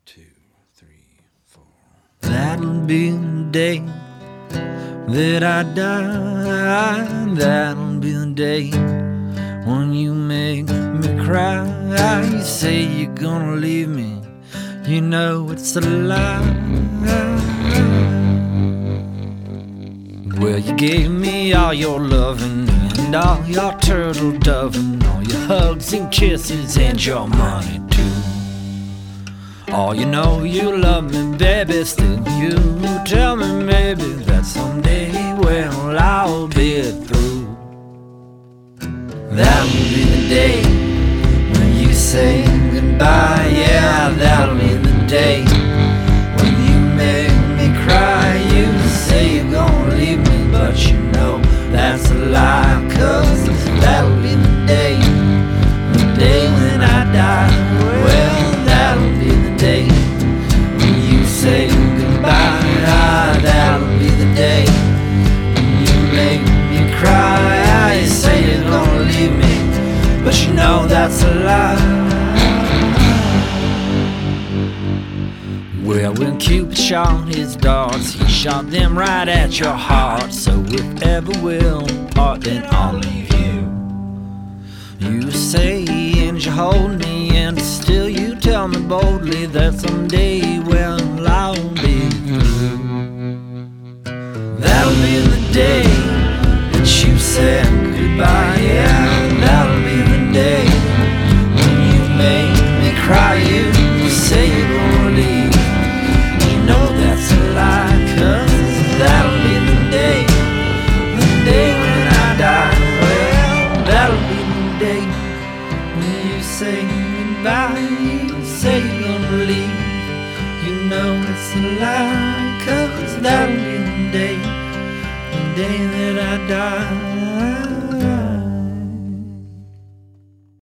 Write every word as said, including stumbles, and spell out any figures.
two, three, four. That'll be the day that I die. That'll be the day when you make me cry. You say you're gonna leave me, you know it's a lie. Well, you gave me all your loving and all your turtle doving, all your hugs and kisses and your money too. Oh, you know you love me, baby, still you tell me maybe that someday, well, I'll be through. That'll be the day when you say goodbye. Yeah, that'll be the day when you make me cry. You say you're gonna leave me, but you know that's a lie. Cause that'll be the day, the day when I die. Well, that'll be the day when you say goodbye. Ah, that'll be the day when you make me cry. You say you're gonna leave me, but you know that's a lie. Well, when Cupid shot his darts, he shot them right at your heart. So if ever we'll part, then I'll leave you. You say and you hold me, and still you tell me boldly that someday, well, I'll be through. That'll be the day that you said goodbye. Yeah, that'll be the day when you make me cry. You say you're gonna leave, you know that's a lie. Cause that'll be the day, the day when I die. Well, that'll be the day when you say goodbye. You say you're gonna leave, you know it's a lie. Cause that'll be the day, the day that I die.